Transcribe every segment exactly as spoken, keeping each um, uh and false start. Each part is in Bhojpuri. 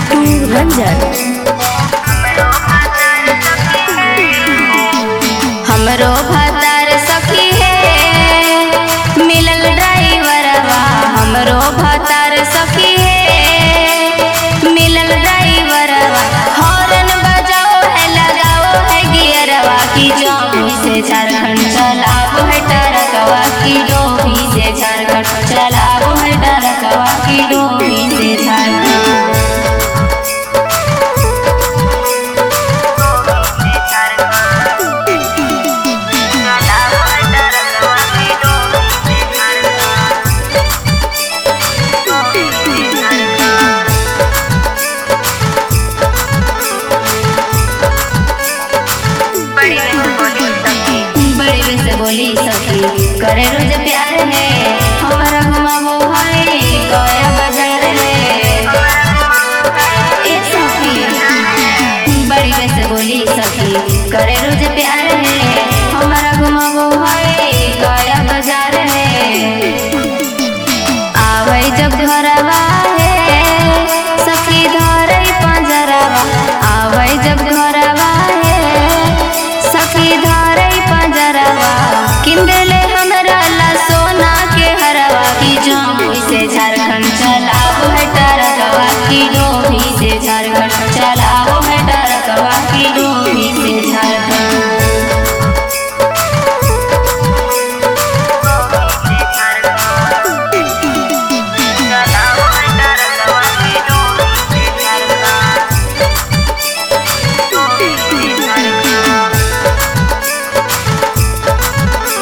बिट्टू रंजन। हमरो भतार सखी है मिलल ड्राइवरवा, हमरो भतार सखी है मिलल ड्राइवरवा। हॉर्न बजाओ है लगाओ है गियरवा, की जौनी से झारखंड चलाओ है टरकवा, की डोभी से झारखंड चलाओ है टरकवा, की डोभी से झारखंड। बड़े से बोली सखी करे रोज प्यार है, हमारा घुमावो है गया बाजार है। ए सखी बड़ी से बोली सखी करे रोज प्यार है, हमारा घुमावो है गया बाजार है। आवे जब घरवा है सखी धरे पंजरवा, आवे जब घरवा है सखी धरे पंजरवा। किंदले हमरा ला सोना के हरवा, की जौनी से झारखंड चलाओ है टरकवा, की डोभी से झारखंड चलाओ है टरकवा, की डोभी से झारखंड।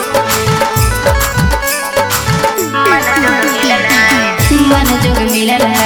मन जोग मिलल